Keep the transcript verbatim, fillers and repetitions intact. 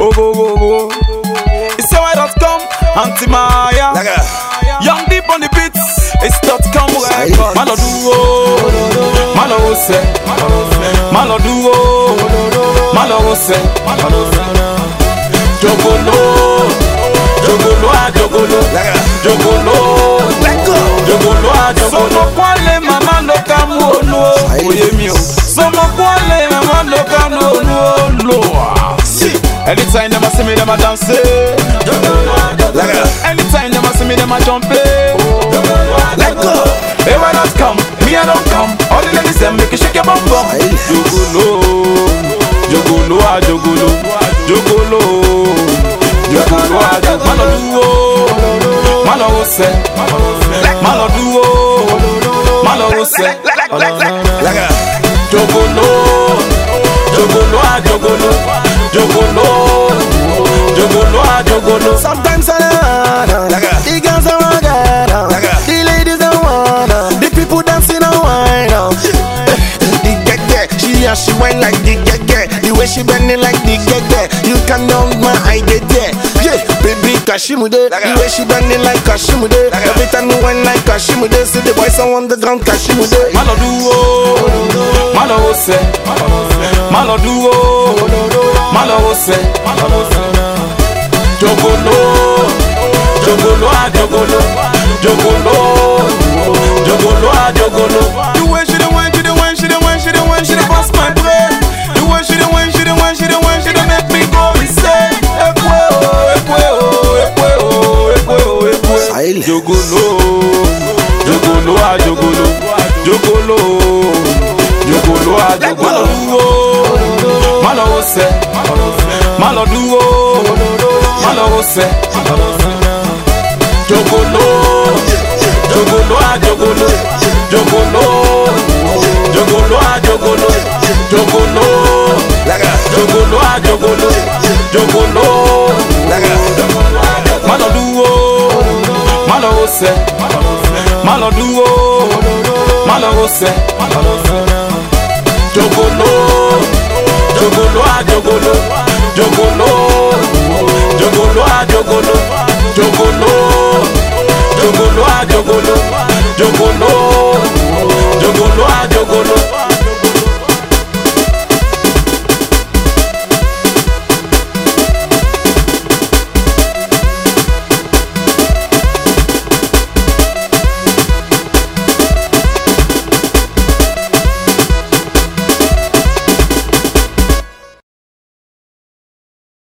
Oh, oh, oh, oh. It's so I dot com, Anti-Maya. Young deep on the beats. It's dot com record. Malo duo, malo ose, malo duo, malo ose. Jogolo, jogolo a jogolo, jogolo, jogolo a jogolo. Somo kwale mama no kamu no, oye mi o. Somo kwale mama no kamu no no. Anytime them a see me, them a dance. Anytime them a see me, them a jump. Let go. Hey, why not come? Me I don't come. All the ladies them make you shake your bum bum. Jogolo, jogolo a jogolo, jogolo, jogolo a jogolo. Malo duo, malo ose, malo duo, malo ose. Jogolo, jogolo a jogolo. Jogolo, jogolo, ah, jogolo. Sometimes I wanna, the girls are wanna, the ladies are wanna, the people dancing and whine. The get she and she whine like the get the way she bending like the get you can know my I get there. Yeah, baby Kashimude, the way she bending like Kashimude. Every time you whine like Kashimude, see the boys on the ground Kashimude. Malo duo, malo ose, malo duo. Malo ose, jogolo, jogolo a jogolo, jogolo, jogolo a jogolo. The way she the way she the way she the way she the way she the pass my brain. The way she the way she the way she the way she the make me go insane. Ekwe oh, ekwe oh, ekwe oh, ekwe oh, ekwe. Jogolo, jogolo a jogolo, jogolo, jogolo a jogolo. Malo ose, malo duo, malo ose. Jogolo, jogolo a jogolo, jogolo, jogolo a jogolo, jogolo, jogolo a jogolo, jogolo. Malo duo, malo ose, malo duo, malo ose. Jogolo. Jogolo a jogolo, jogolo, jogolo a jogolo, jogolo, jogolo a jogolo, jogolo.